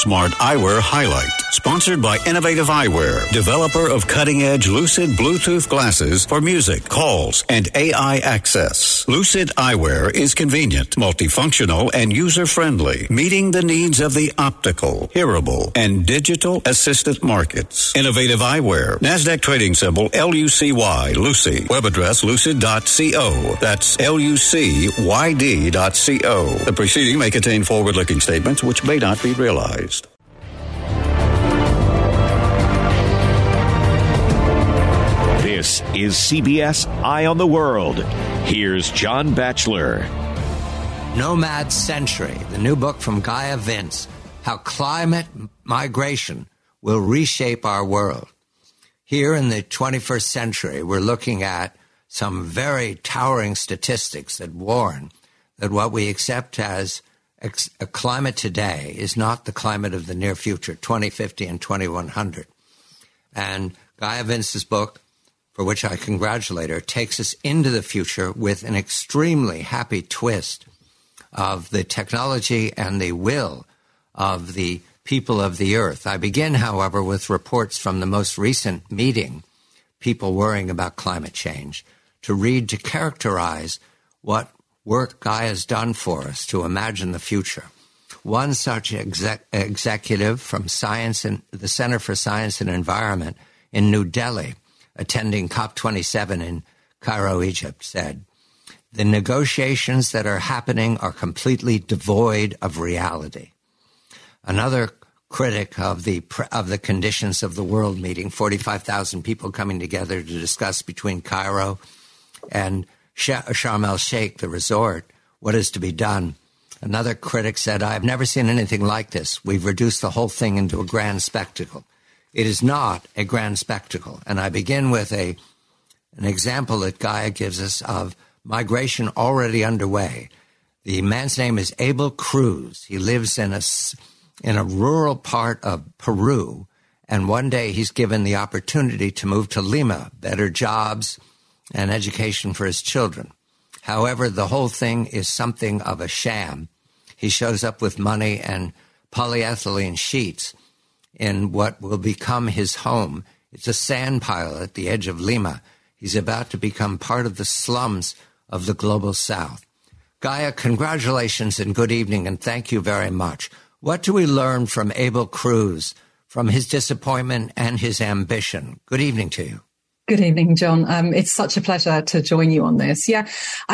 Smart Eyewear Highlight. Sponsored by Innovative Eyewear, developer of cutting-edge Lucid Bluetooth glasses for music, calls, and AI access. Lucid Eyewear is convenient, multifunctional, and user-friendly, meeting the needs of the optical, hearable, and digital assistant markets. Innovative Eyewear. NASDAQ trading symbol LUCY, Lucy. Web address lucid.co. That's LUCYD.co. The preceding may contain forward-looking statements which may not be realized. This is CBS Eye on the World. Here's John Batchelor. Nomad Century, the new book from Gaia Vince, How Climate Migration Will Reshape Our World. Here in the 21st century, we're looking at some very towering statistics that warn that what we accept as a climate today is not the climate of the near future, 2050 and 2100. And Gaia Vince's book, for which I congratulate her, takes us into the future with an extremely happy twist of the technology and the will of the people of the earth. I begin, however, with reports from the most recent meeting, people worrying about climate change, to characterize what work Gaia has done for us to imagine the future. One such executive from Science and the Center for Science and Environment in New Delhi, attending COP27 in Cairo, Egypt, said, "The negotiations that are happening are completely devoid of reality." Another critic of the conditions of the world meeting, 45,000 people coming together to discuss between Cairo and Sharm el-Sheikh, the resort, what is to be done. Another critic said, "I have never seen anything like this. We've reduced the whole thing into a grand spectacle." It is not a grand spectacle. And I begin with an example that Gaia gives us of migration already underway. The man's name is Abel Cruz. He lives in a rural part of Peru, and one day he's given the opportunity to move to Lima, better jobs and education for his children. However, the whole thing is something of a sham. He shows up with money and polyethylene sheets in what will become his home. It's a sand pile at the edge of Lima. He's about to become part of the slums of the global south. Gaia, congratulations and good evening, and thank you very much. What do we learn from Abel Cruz, from his disappointment and his ambition? Good evening to you. Good evening, John. It's such a pleasure to join you on this. Yeah,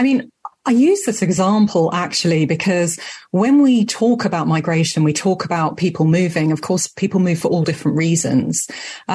I use this example actually because when we talk about migration, we talk about people moving. Of course, people move for all different reasons.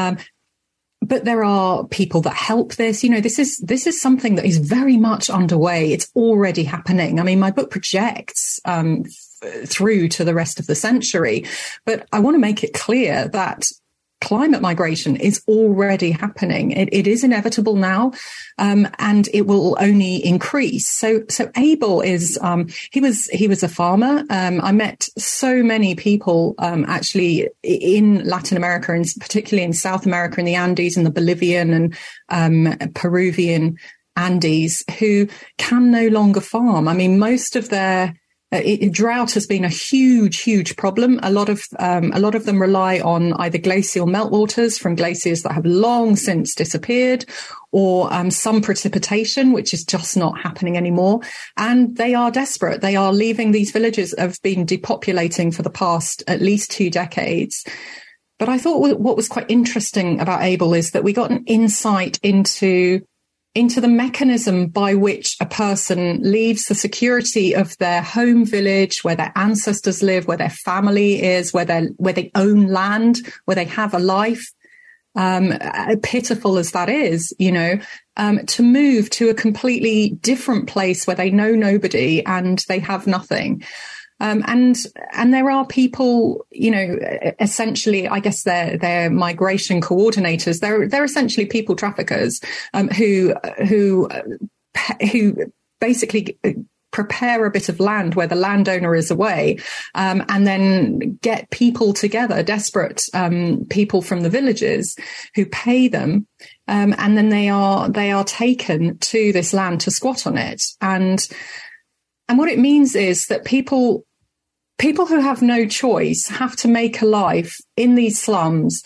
But there are people that help this. You know, this is something that is very much underway. It's already happening. I mean, my book projects through to the rest of the century, but I want to make it clear that climate migration is already happening. It is inevitable now, and it will only increase. So Abel is, he was a farmer. I met so many people, actually in Latin America and particularly in South America, in the Andes, in the Bolivian and, Peruvian Andes, who can no longer farm. I mean, most of their drought has been a huge problem. A lot of them rely on either glacial meltwaters from glaciers that have long since disappeared, or some precipitation, which is just not happening anymore. And they are desperate. They are leaving. These villages have been depopulating for the past at least 2 decades. But I thought what was quite interesting about Abel is that we got an insight into the mechanism by which a person leaves the security of their home village, where their ancestors live, where their family is, where they own land, where they have a life, pitiful as that is, to move to a completely different place where they know nobody and they have nothing. And there are people, essentially, I guess they're migration coordinators. They're essentially people traffickers, who basically prepare a bit of land where the landowner is away, and then get people together, desperate, people from the villages who pay them. And then they are taken to this land to squat on it. And what it means is that people people who have no choice have to make a life in these slums.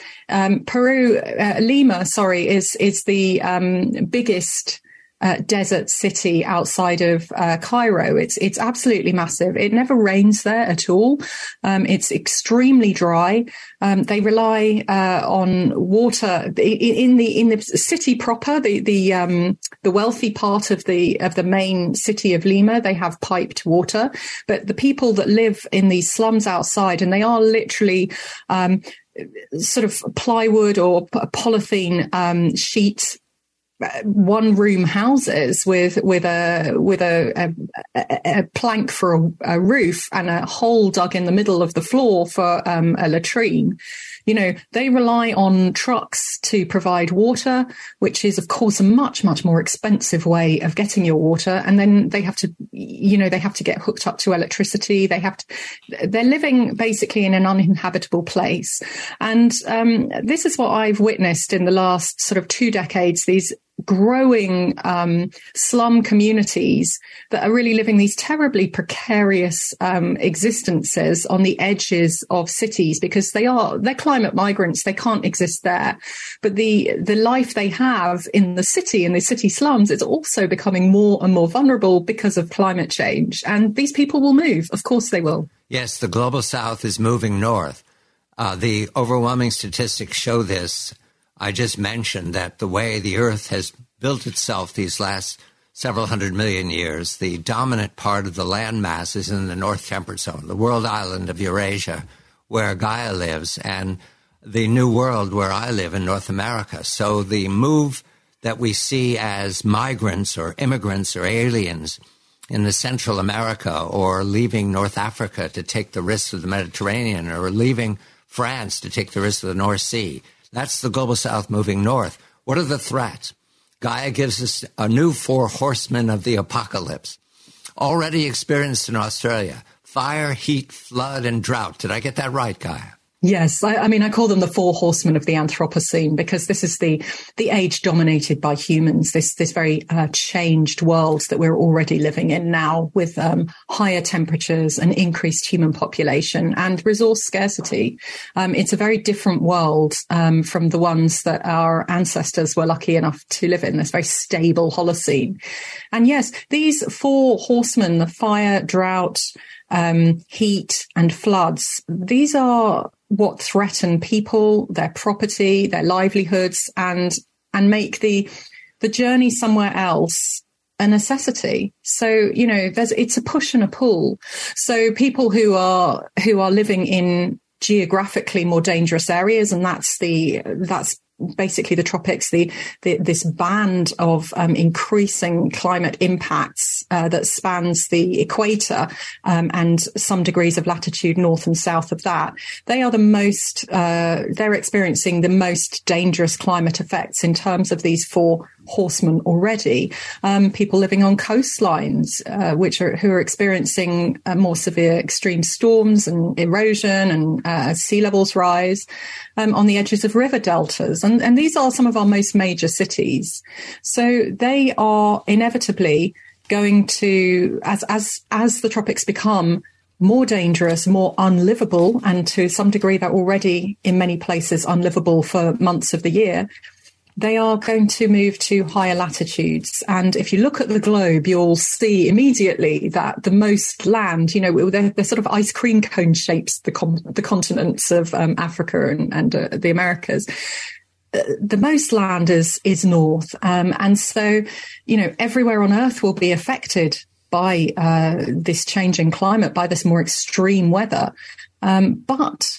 Lima is the biggest desert city outside of Cairo. It's absolutely massive. It never rains there at all. It's extremely dry. They rely on water in the city proper. The wealthy part of the main city of Lima, they have piped water. But the people that live in these slums outside, and they are literally sort of plywood or polythene sheet one-room houses with a plank for a roof and a hole dug in the middle of the floor for a latrine. You know, they rely on trucks to provide water, which is, of course, a much, much more expensive way of getting your water. And then they have to, they have to get hooked up to electricity. They're living basically in an uninhabitable place. And this is what I've witnessed in the last sort of 2 decades, these growing slum communities that are really living these terribly precarious existences on the edges of cities, because they're climate migrants. They can't exist there. But the life they have in the city slums, is also becoming more and more vulnerable because of climate change. And these people will move. Of course they will. Yes, the global south is moving north. The overwhelming statistics show this. I just mentioned that the way the Earth has built itself these last several 100 million years, the dominant part of the landmass is in the North Temperate Zone, the world island of Eurasia, where Gaia lives, and the New World where I live in North America. So the move that we see as migrants or immigrants or aliens in the Central America, or leaving North Africa to take the risks of the Mediterranean, or leaving France to take the risks of the North Sea, that's the global south moving north. What are the threats? Gaia gives us a new 4 horsemen of the apocalypse, already experienced in Australia: fire, heat, flood, and drought. Did I get that right, Gaia? Yes. I mean, I call them the 4 horsemen of the Anthropocene, because this is the age dominated by humans, this very changed world that we're already living in now, with higher temperatures and increased human population and resource scarcity. It's a very different world from the ones that our ancestors were lucky enough to live in, this very stable Holocene. And yes, these 4 horsemen, the fire, drought, heat and floods, these are what threaten people, their property, their livelihoods, and make the journey somewhere else a necessity. So, it's a push and a pull. So people who are living in geographically more dangerous areas, and that's basically the tropics, this band of increasing climate impacts that spans the equator and some degrees of latitude north and south of that. They are they're experiencing the most dangerous climate effects in terms of these 4 horsemen already. People living on coastlines, who are experiencing more severe extreme storms and erosion and sea levels rise, on the edges of river deltas. And these are some of our most major cities. So they are inevitably going to, as the tropics become more dangerous, more unlivable, and to some degree they're already in many places unlivable for months of the year, they are going to move to higher latitudes. And if you look at the globe, you'll see immediately that the most land, they're sort of ice cream cone shapes, the continents of Africa and the Americas. The most land is north. And so, everywhere on Earth will be affected by this changing climate, by this more extreme weather. But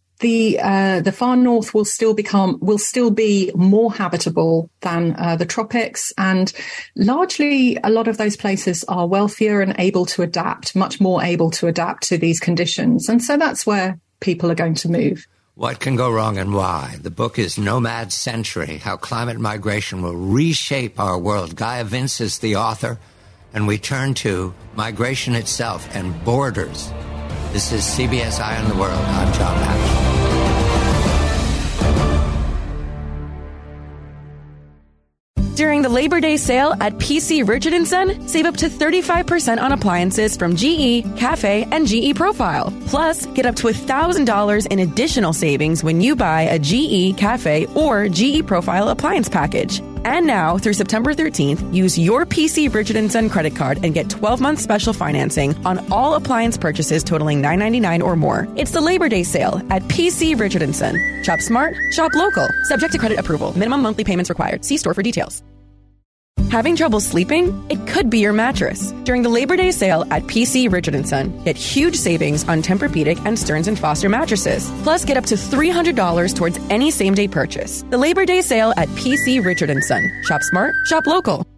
the far north will still be more habitable than the tropics, and largely a lot of those places are wealthier and able to adapt, much more able to adapt to these conditions. And so that's where people are going to move. What can go wrong and why? The book is Nomad Century: How Climate Migration Will Reshape Our World. Gaia Vince is the author, and we turn to migration itself and borders. This is CBS Eye on the World. I'm John Patterson. During the the Labor Day sale at PC Richard & Son, save up to 35% on appliances from GE, Cafe, and GE Profile. Plus, get up to $1,000 in additional savings when you buy a GE, Cafe, or GE Profile appliance package. And now, through September 13th, use your PC Richard & Son credit card and get 12-month special financing on all appliance purchases totaling $9.99 or more. It's the Labor Day sale at PC Richard & Son. Shop smart, shop local. Subject to credit approval. Minimum monthly payments required. See store for details. Having trouble sleeping? It could be your mattress. During the Labor Day sale at PC Richard & Son, get huge savings on Tempur-Pedic and Stearns & Foster mattresses. Plus, get up to $300 towards any same-day purchase. The Labor Day sale at PC Richard & Son. Shop smart, shop local.